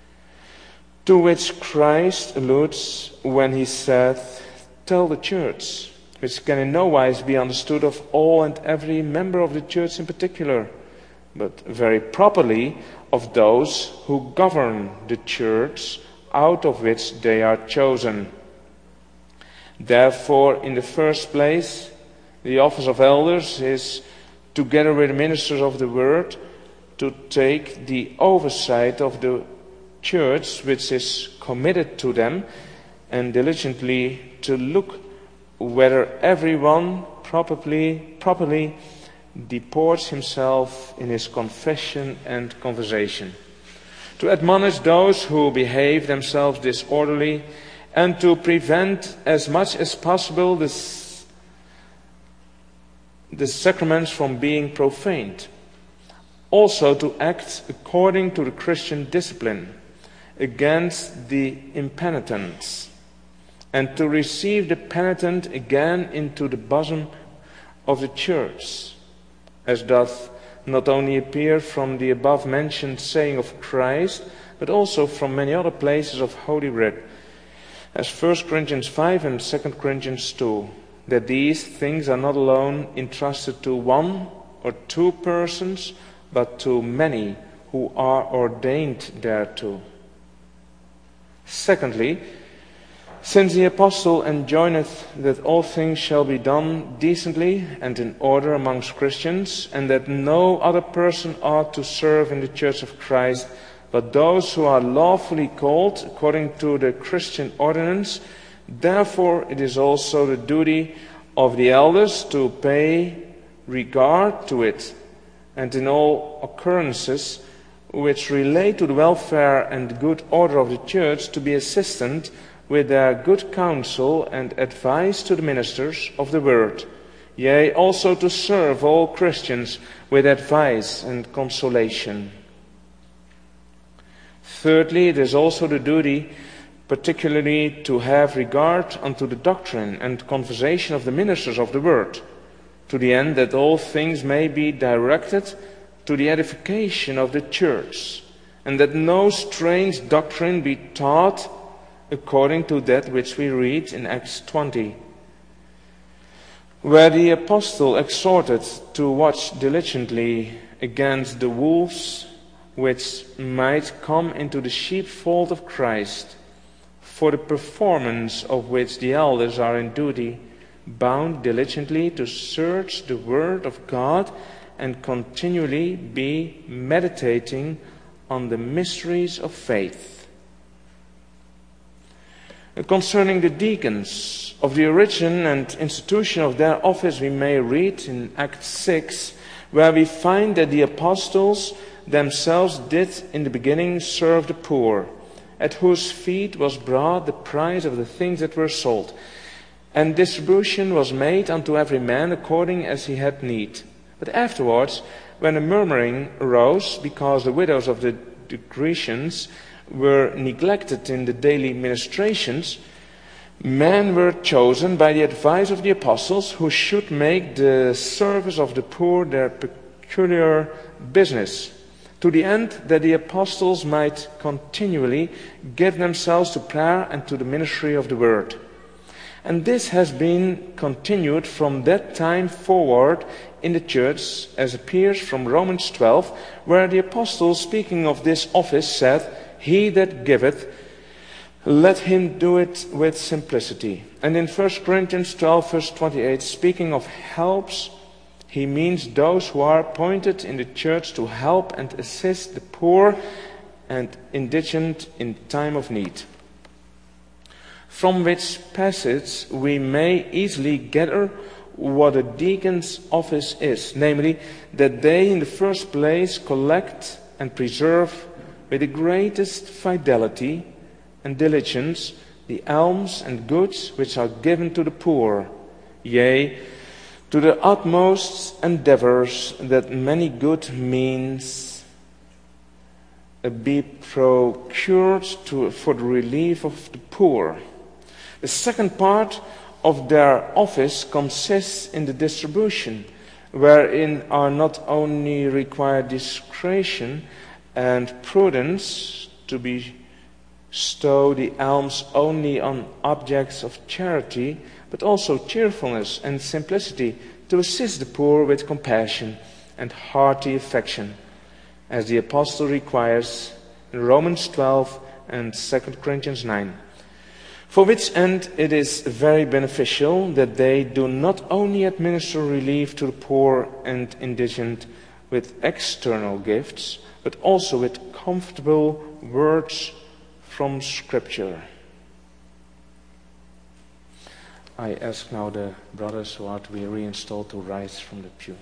to which Christ alludes when he said, "Tell the church," which can in no wise be understood of all and every member of the church in particular, but very properly of those who govern the church, out of which they are chosen. Therefore, in the first place, the office of elders is, together with the ministers of the word, to take the oversight of the church which is committed to them, and diligently to look whether everyone properly, properly deports himself in his confession and conversation, to admonish those who behave themselves disorderly, and to prevent as much as possible this the sacraments from being profaned. Also to act according to the Christian discipline against the impenitents, and to receive the penitent again into the bosom of the church, as doth not only appear from the above mentioned saying of Christ, but also from many other places of Holy Writ, as First Corinthians five and Second Corinthians two. That these things are not alone entrusted to one or two persons, but to many who are ordained thereto. Secondly, since the apostle enjoineth that all things shall be done decently and in order amongst Christians, and that no other person ought to serve in the church of Christ, but those who are lawfully called according to the Christian ordinance, therefore it is also the duty of the elders to pay regard to it, and in all occurrences which relate to the welfare and good order of the church, to be assistant with their good counsel and advice to the ministers of the word, yea, also to serve all Christians with advice and consolation. Thirdly, it is also the duty particularly to have regard unto the doctrine and conversation of the ministers of the word, to the end that all things may be directed to the edification of the church, and that no strange doctrine be taught according to that which we read in Acts twenty, where the apostle exhorted to watch diligently against the wolves which might come into the sheepfold of Christ, for the performance of which the elders are in duty bound diligently to search the word of God and continually be meditating on the mysteries of faith. Concerning the deacons, of the origin and institution of their office we may read in Acts six, where we find that the apostles themselves did in the beginning serve the poor, at whose feet was brought the price of the things that were sold, and distribution was made unto every man according as he had need. But afterwards, when a murmuring arose, because the widows of the Grecians were neglected in the daily ministrations, men were chosen by the advice of the apostles, who should make the service of the poor their peculiar business, to the end that the apostles might continually give themselves to prayer and to the ministry of the word. And this has been continued from that time forward in the church, as appears from Romans twelve, where the apostle, speaking of this office, said, "He that giveth, let him do it with simplicity." And in First Corinthians twelve, verse twenty-eight, speaking of helps, he means those who are appointed in the church to help and assist the poor and indigent in time of need. From which passage we may easily gather what a deacon's office is, namely, that they in the first place collect and preserve with the greatest fidelity and diligence the alms and goods which are given to the poor, yea, to the utmost endeavors that many good means be procured to, for the relief of the poor. The second part of their office consists in the distribution, wherein are not only required discretion and prudence to bestow the alms only on objects of charity, but also cheerfulness and simplicity to assist the poor with compassion and hearty affection, as the apostle requires in Romans twelve and Second Corinthians nine. For which end it is very beneficial that they do not only administer relief to the poor and indigent with external gifts, but also with comfortable words from Scripture. I ask now the brothers who are to be reinstalled to rise from the pew.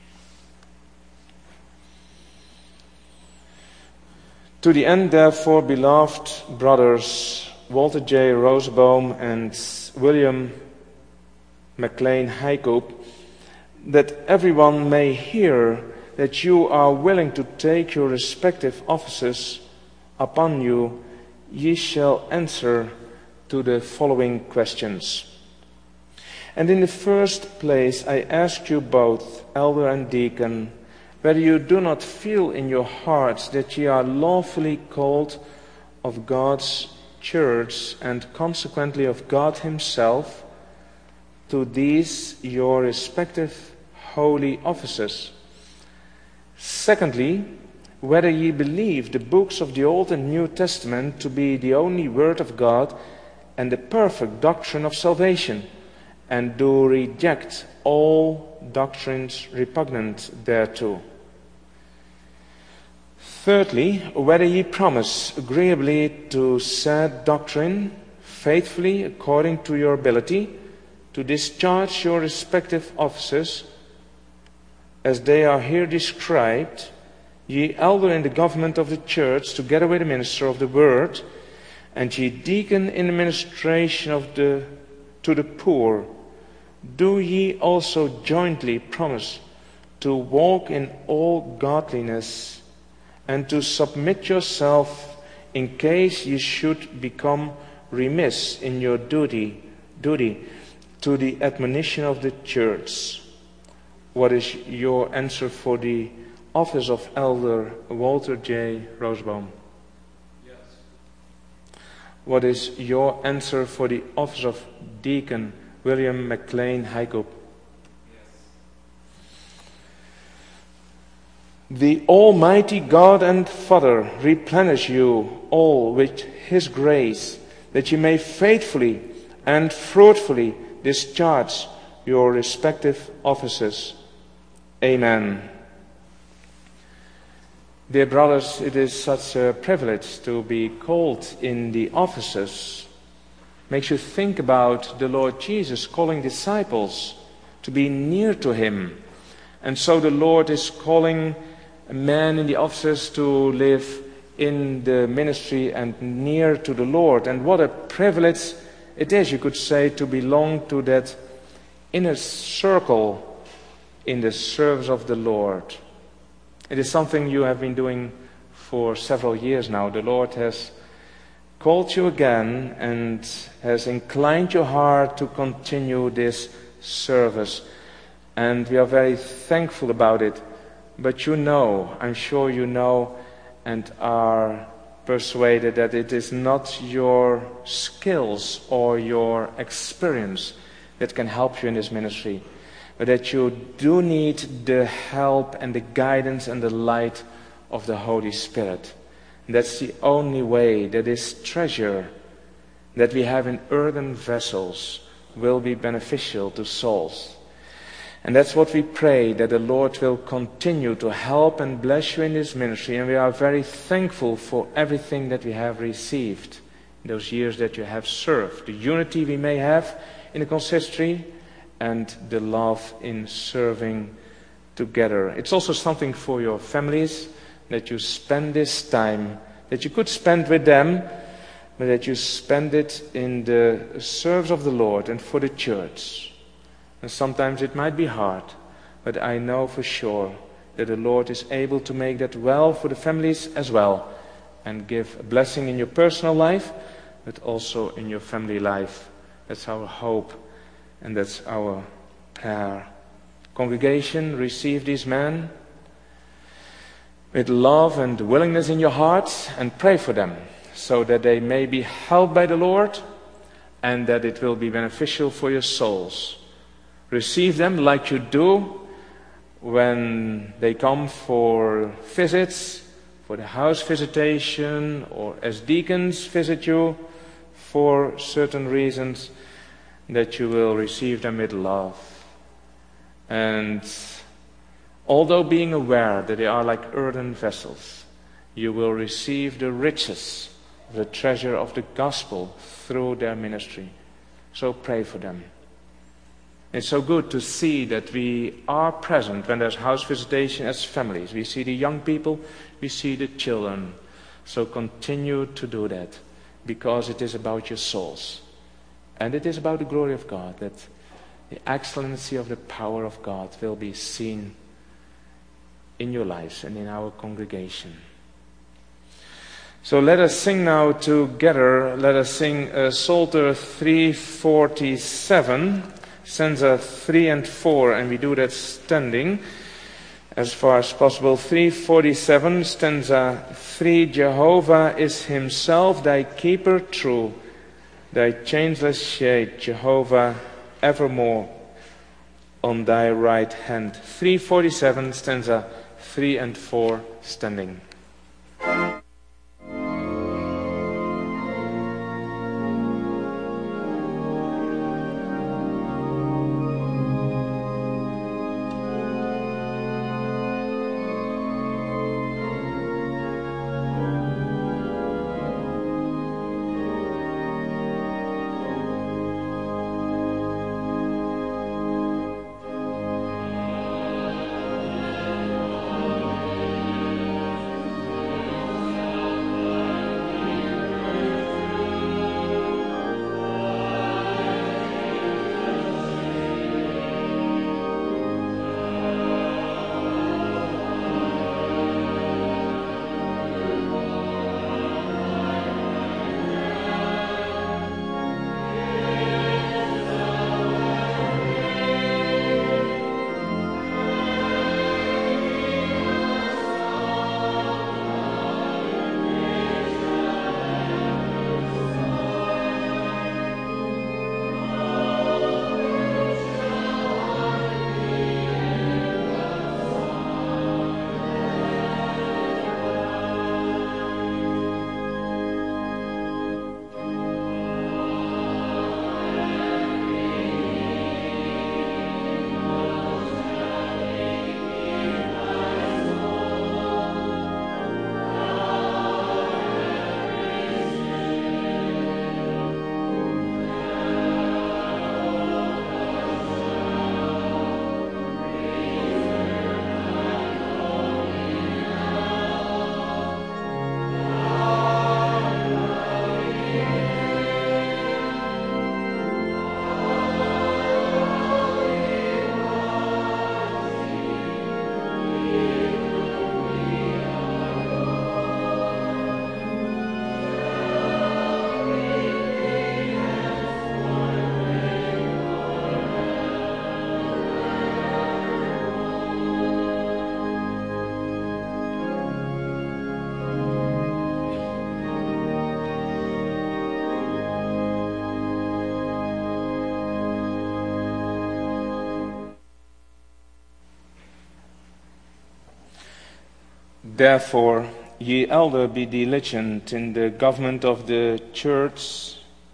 To the end, therefore, beloved brothers, Walter J. Rosenbaum and William McLean Hycoop, that everyone may hear that you are willing to take your respective offices upon you, ye shall answer to the following questions. And in the first place, I ask you both, elder and deacon, whether you do not feel in your hearts that ye are lawfully called of God's church and consequently of God Himself to these your respective holy offices. Secondly, whether ye believe the books of the Old and New Testament to be the only word of God and the perfect doctrine of salvation, and do reject all doctrines repugnant thereto. Thirdly, whether ye promise agreeably to said doctrine, faithfully according to your ability, to discharge your respective offices, as they are here described, ye elder in the government of the church, together with the minister of the word, and ye deacon in the ministration of the to the poor, do ye also jointly promise to walk in all godliness, and to submit yourself in case ye should become remiss in your duty, duty to the admonition of the church. What is your answer for the office of Elder Walter J. Roosboom? Yes. What is your answer for the office of Deacon William McLean Heikup? The Almighty God and Father replenish you all with His grace, that you may faithfully and fruitfully discharge your respective offices. Amen. Dear brothers, it is such a privilege to be called in the offices. Makes you think about the Lord Jesus calling disciples to be near to Him. And so the Lord is calling a man in the offices to live in the ministry and near to the Lord. And what a privilege it is, you could say, to belong to that inner circle in the service of the Lord. It is something you have been doing for several years now. The Lord has called you again and has inclined your heart to continue this service. And we are very thankful about it. But you know, I'm sure you know and are persuaded that it is not your skills or your experience that can help you in this ministry, but that you do need the help and the guidance and the light of the Holy Spirit. And that's the only way that this treasure that we have in earthen vessels will be beneficial to souls. And that's what we pray, that the Lord will continue to help and bless you in this ministry. And we are very thankful for everything that we have received in those years that you have served. The unity we may have in the consistory and the love in serving together. It's also something for your families, that you spend this time, that you could spend with them, but that you spend it in the service of the Lord and for the church. And sometimes it might be hard, but I know for sure that the Lord is able to make that well for the families as well, and give a blessing in your personal life, but also in your family life. That's our hope, and that's our prayer. Congregation, receive these men with love and willingness in your hearts, and pray for them, so that they may be helped by the Lord, and that it will be beneficial for your souls. Receive them like you do when they come for visits, for the house visitation, or as deacons visit you for certain reasons, that you will receive them with love. And although being aware that they are like earthen vessels, you will receive the riches of the treasure of the gospel through their ministry. So pray for them. It's so good to see that we are present when there's house visitation as families. We see the young people, we see the children. So continue to do that, because it is about your souls. And it is about the glory of God, that the excellency of the power of God will be seen in your lives and in our congregation. So let us sing now together. Let us sing uh, Psalter three forty-seven. Stanza three and four, and we do that standing as far as possible. three forty-seven, stanza three. Jehovah is Himself thy keeper true, thy changeless shade, Jehovah, evermore on thy right hand. three forty-seven, stanza three and four standing. Therefore, ye elder, be diligent in the government of the church,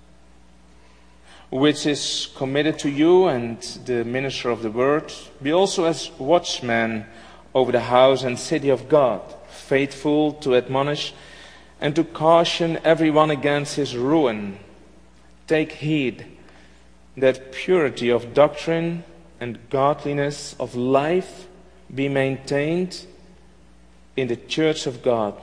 which is committed to you, and the minister of the word. Be also as watchmen over the house and city of God, faithful to admonish and to caution everyone against his ruin. Take heed that purity of doctrine and godliness of life be maintained in the church of God.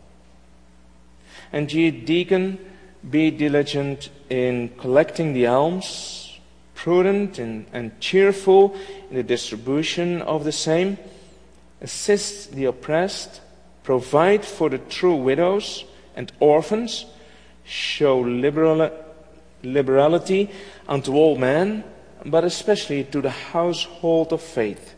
And ye deacon, be diligent in collecting the alms, prudent and, and cheerful in the distribution of the same, assist the oppressed, provide for the true widows and orphans, show liberal, liberality unto all men, but especially to the household of faith.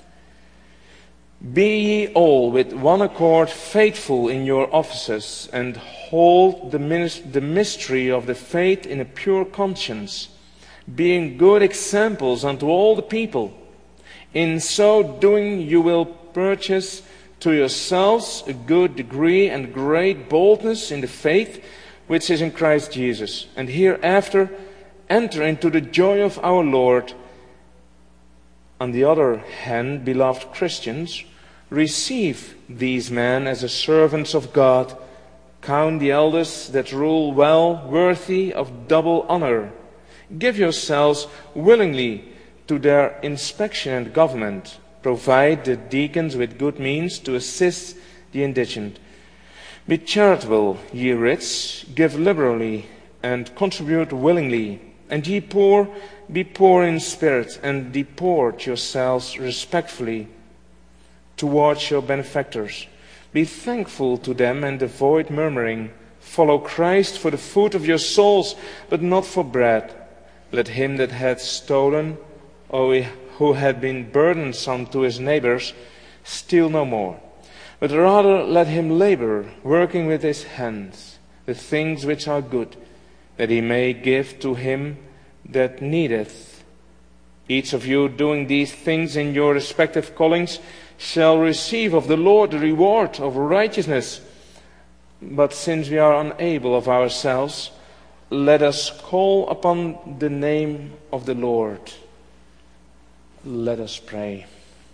Be ye all with one accord faithful in your offices, and hold the, the mystery of the faith in a pure conscience, being good examples unto all the people. In so doing you will purchase to yourselves a good degree and great boldness in the faith which is in Christ Jesus, and hereafter enter into the joy of our Lord. On the other hand, beloved Christians, receive these men as the servants of God. Count the elders that rule well worthy of double honor. Give yourselves willingly to their inspection and government. Provide the deacons with good means to assist the indigent. Be charitable, ye rich, give liberally, and contribute willingly. And ye poor, be poor in spirit, and deport yourselves respectfully towards your benefactors. Be thankful to them and avoid murmuring. Follow Christ for the food of your souls, but not for bread. Let him that hath stolen, or who had been burdensome to his neighbors, steal no more. But rather let him labor, working with his hands, the things which are good, that he may give to him that needeth. Each of you doing these things in your respective callings shall receive of the Lord the reward of righteousness. But since we are unable of ourselves, let us call upon the name of the Lord. Let us pray.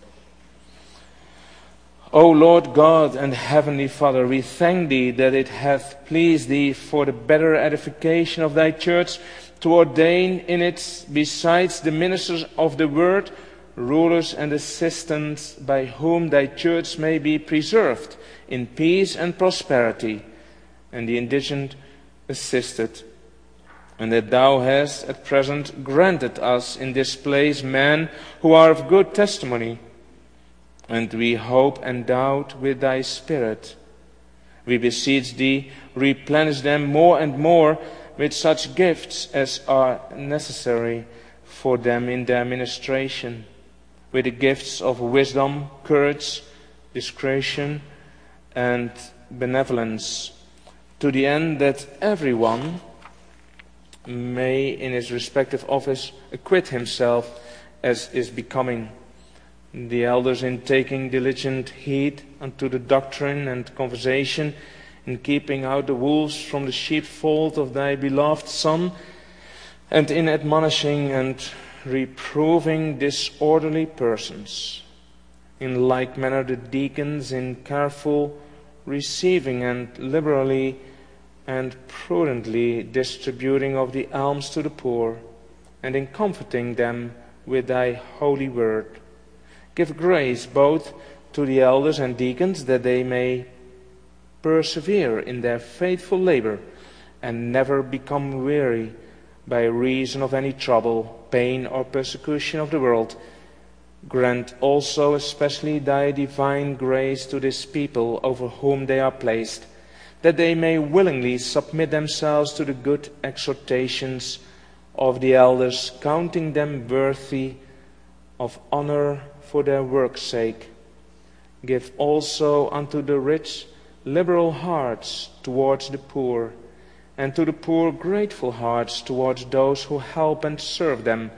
O Lord God and Heavenly Father, we thank Thee that it hath pleased Thee for the better edification of Thy church to ordain in it, besides the ministers of the Word, rulers and assistants, by whom Thy church may be preserved in peace and prosperity, and the indigent assisted. And that Thou hast at present granted us in this place men who are of good testimony, and we hope endowed with Thy Spirit. We beseech Thee, replenish them more and more with such gifts as are necessary for them in their ministration, with the gifts of wisdom, courage, discretion, and benevolence, to the end that everyone may in his respective office acquit himself as is becoming, the elders in taking diligent heed unto the doctrine and conversation, in keeping out the wolves from the sheepfold of Thy beloved Son, and in admonishing and reproving disorderly persons. In like manner the deacons in careful receiving and liberally and prudently distributing of the alms to the poor, and in comforting them with Thy holy word. Give grace both to the elders and deacons, that they may persevere in their faithful labor, and never become weary by reason of any trouble, pain, or persecution of the world. Grant also especially Thy divine grace to this people over whom they are placed, that they may willingly submit themselves to the good exhortations of the elders, counting them worthy of honor for their work's sake. Give also unto the rich liberal hearts towards the poor, and to the poor grateful hearts towards those who help and serve them,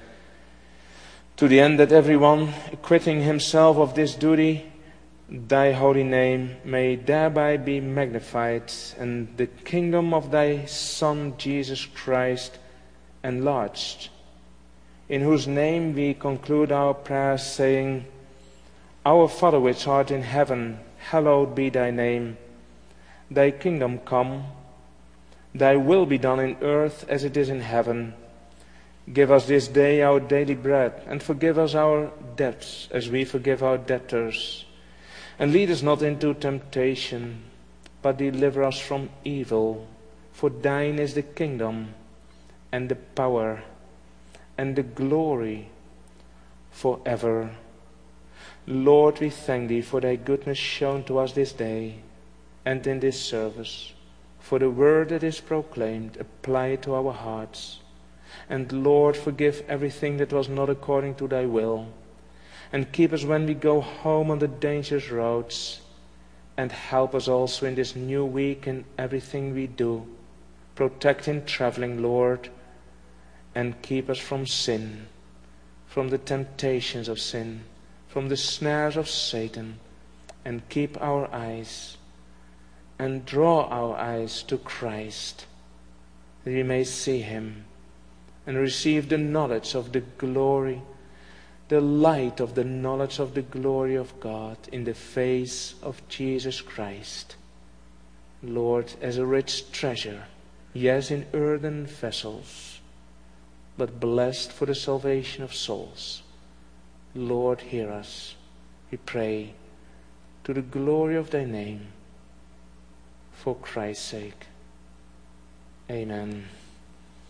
to the end that everyone, acquitting himself of this duty, Thy holy name may thereby be magnified, and the kingdom of Thy Son Jesus Christ enlarged, in whose name we conclude our prayers, saying, Our Father which art in heaven, hallowed be Thy name. Thy kingdom come, Thy will be done in earth as it is in heaven. Give us this day our daily bread, and forgive us our debts as we forgive our debtors. And lead us not into temptation, but deliver us from evil. For Thine is the kingdom, and the power, and the glory forever. Lord, we thank Thee for Thy goodness shown to us this day and in this service, for the word that is proclaimed, apply it to our hearts. And Lord, forgive everything that was not according to Thy will, and keep us when we go home on the dangerous roads, and help us also in this new week in everything we do. Protect in traveling, Lord, and keep us from sin, from the temptations of sin, from the snares of Satan, and keep our eyes and draw our eyes to Christ, that we may see Him and receive the knowledge of the glory, the light of the knowledge of the glory of God in the face of Jesus Christ. Lord, as a rich treasure, yes, in earthen vessels, but blessed for the salvation of souls. Lord, hear us, we pray, to the glory of Thy name, for Christ's sake. Amen.